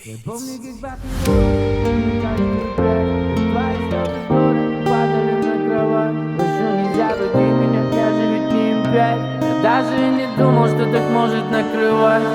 Я помню, как пахнет твои слезы горы падали на кровать. Прошу, нельзя буди меня, я же ведь не импять. Я даже не думал, что так может накрывать.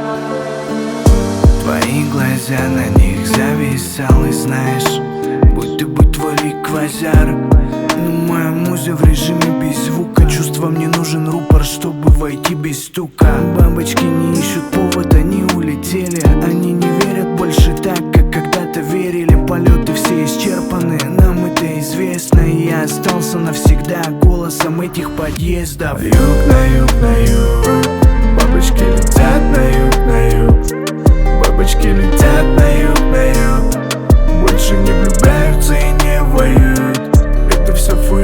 Твои глаза, на них зависал, и знаешь, будто бы твой лик квазар. Но моя муза в режиме без звука. Чувствам не нужен рупор, чтобы войти без стука. Бабочки не ищут повод, они улетели. Они не верят больше так, как когда-то верили. Полеты все исчерпаны, нам это известно. И я остался навсегда голосом этих подъездов. Юг на юг, на юг, бабочки летят на юг. Бабочки летят на юг. Больше не влюбляются и не воюют. Это все фую.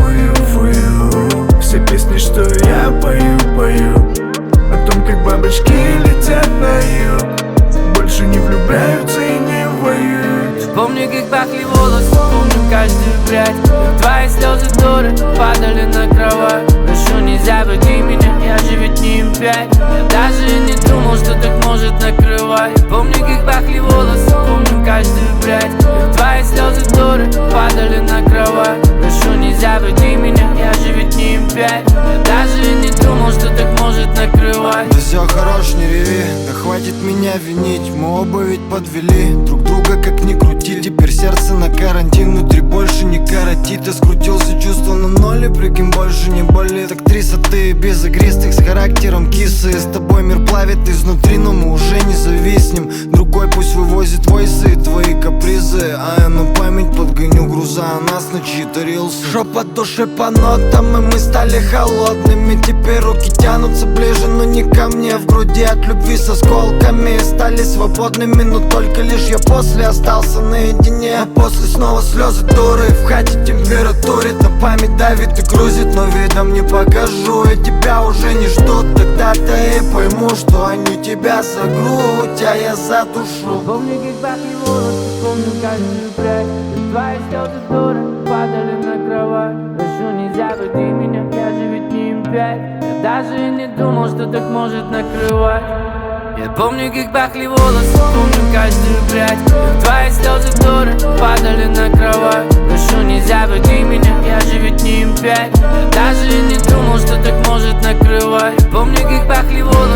Все песни, что я пою о том, как бабочки летят на юг. Больше не влюбляются и не воюют. Помню, как пахли волосы, помню каждую прядь. Твои слезы горы падали на кровать. Прошу, нельзя буди меня, я же ведь не импять. Я даже не думал, что так может накрывать. Помню, как пахли волосы, помню каждую прядь. Твои слезы горы падали на кровать. Прошу, нельзя буди меня, я же ведь не импять. Я даже не думал, что так может накрывать. Да все хорош, не реви, да хватит меня винить. Мы оба ведь подвели друг друга, как ни крути. Теперь сердце на карантин, внутри больше не коротит. Я скрутился, чувство на ноле, прикинь, больше не болит. Актриса ты без игристых, с характером кисы. С тобой мир плавит изнутри, но мы уже не зависнем. Другой пусть вывозит войсы и твои капризы, а я на память подгоню груза, а нас начитал рилсы. Шепот души по нотам, и мы стали холодными. Теперь руки тянутся ближе, но не ко мне. В груди от любви с осколками стали свободными, но только лишь я после остался наедине. А после снова слезы дуры, в хате температурит. На память давит и грузит, но видом не покажу. И тебя уже не ждут, тогда-то и пойму, что они тебя за грудь, а я за душу. Помню, как пахли волосы, помню каждую прядь. Твои слезы горы падали на кровать. Прошу, нельзя буди меня, я же ведь не импять. Я даже не думал, что так может накрывать. Я помню, как пахли волосы, помню каждую прядь. Твои слезы горы падали на кровать. Прошу, нельзя буди меня, я же ведь не импять. Я даже не думал, что так может накрывать. Помню, как пахли волосы.